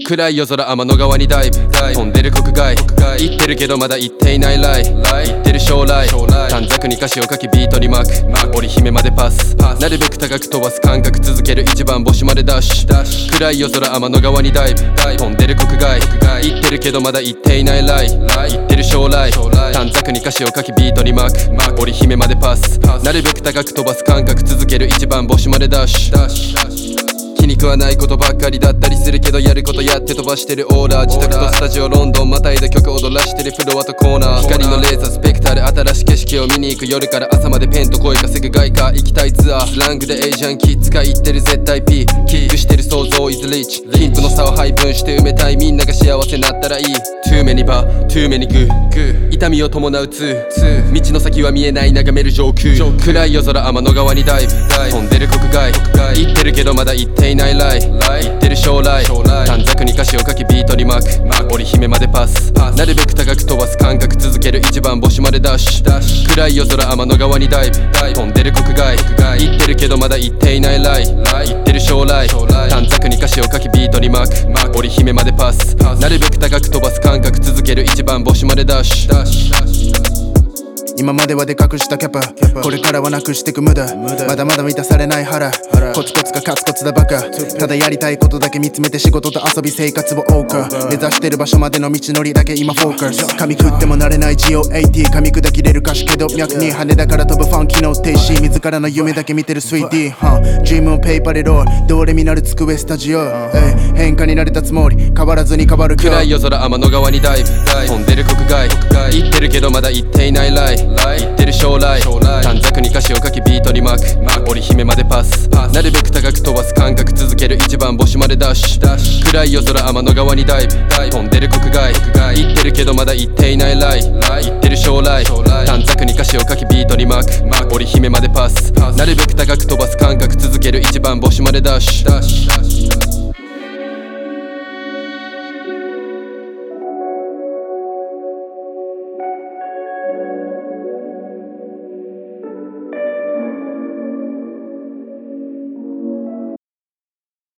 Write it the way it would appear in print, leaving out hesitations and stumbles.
暗い夜空天の川にダイブ飛んでる国外言ってるけどまだ言っていないライ言ってる将来短冊に歌詞を書きビートに巻く織姫までパスなるべく高く飛ばす感覚続ける一番星までダッシュ暗い夜空天の川にダイブ飛んでる国外言ってるけどまだ言っていないライ言ってる将来短冊に歌詞を書きビートに巻く織姫までパスなるべく高く飛ばす感覚続ける一番星までダッシュ気に食わないことばっかりだったりするけどやることやって飛ばしてるオーラ自宅とスタジオロンドンまたいだ曲踊らしてるフロアとコーナー光のレーザースペクターで新しい景色を見に行く夜から朝までペンと声稼ぐ外貨行きたいツアースラングでエイジャンキッズが言ってる絶対 P キープしてる想像 is rich 貧富の差を配分して埋めたいみんなが幸せになったらいい Too many bar too many good 痛みを伴う2道の先は見えない眺める上空暗い夜空天の川にダイブ飛んでる国外言ってるけどまだ言っていないライ言ってる将来短冊に歌詞を書きビートに巻く織姫までパスなるべく高く飛ばす感覚続ける一番星までダッシュ暗い夜空天の川にダイブ飛んでる国外言ってるけどまだ言っていないライ言ってる将来短冊に歌詞を書きビートに巻く織姫までパスなるべく高く飛ばす感覚続ける一番星までダッシュ今まではでかくしたキャパこれからはなくしてく無駄まだまだ満たされない腹コツコツがカツコツだバカただやりたいことだけ見つめて仕事と遊び生活を謳歌目指してる場所までの道のりだけ今フォーカス噛み食ってもなれない GOAT 噛み砕きれる歌詞けど脈に羽だから飛ぶファン機能停止自らの夢だけ見てる 3D Dream on paper でロールどれになる机スタジオ変化になれたつもり変わらずに変わる暗い夜空天の川にダイブ飛んでる国外言ってるけどまだ言っていないライ言ってる将来短冊に歌詞を書きビートに巻く織姫までパスなるべく高く飛ばす感覚続ける一番星までダッシュ暗い夜空天の川にダイブ飛んでる国外言ってるけどまだ言っていないライ言ってる将来短冊に歌詞を書きビートに巻く織姫までパスなるべく高く飛ばす感覚続ける一番星までダッシュ